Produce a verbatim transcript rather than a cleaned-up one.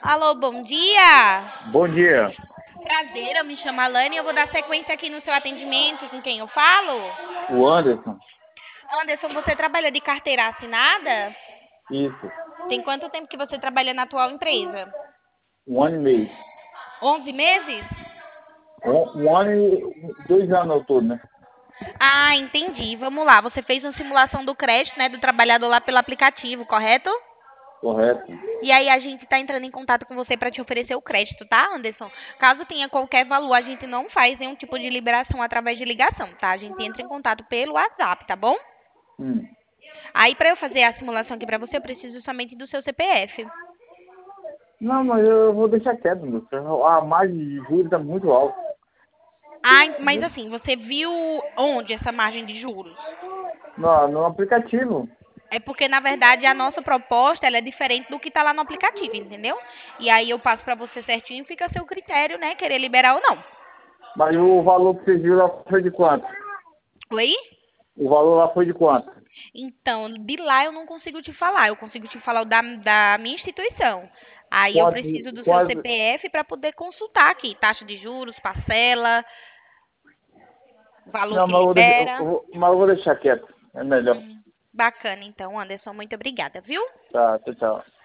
Alô, bom dia. Bom dia, Prazer, eu me chamo Alane e eu vou dar sequência aqui no seu atendimento. Com quem eu falo? o Anderson. Anderson, você trabalha de carteira assinada? Isso, Tem quanto tempo que você trabalha na atual empresa? um ano e meio. Onze meses? Um, um ano e dois anos ao todo, né? Ah, entendi. Vamos lá. Você fez uma simulação do crédito, né, do trabalhador lá pelo aplicativo, correto? Correto. E aí a gente está entrando em contato com você para te oferecer o crédito, tá, Anderson? Caso tenha qualquer valor, a gente não faz nenhum tipo de liberação através de ligação, tá? A gente entra em contato pelo WhatsApp, tá bom? Hum. Aí, para eu fazer a simulação aqui para você, eu preciso somente do seu C P F. Não, mas eu vou deixar quieto, moço. A margem de juros está muito alta, Ah, mas entendeu? assim, você viu onde essa margem de juros? No, no aplicativo. É porque, na verdade, a nossa proposta ela é diferente do que está lá no aplicativo, entendeu? E aí eu passo para você certinho e fica a seu critério, né? Querer liberar ou não. Mas o valor que você viu lá foi de quanto? Oi? O valor lá foi de quanto? Então, de lá eu não consigo te falar. Eu consigo te falar o da, da minha instituição. Aí eu preciso Quanto, do seu quanto? C P F para poder consultar aqui. Taxa de juros, parcela, valor Não, que mas eu vou, deixar, eu libera. vou- mas eu vou deixar quieto. É melhor. Hum, bacana, então, Anderson. Muito obrigada, viu? Tá, tchau, tchau.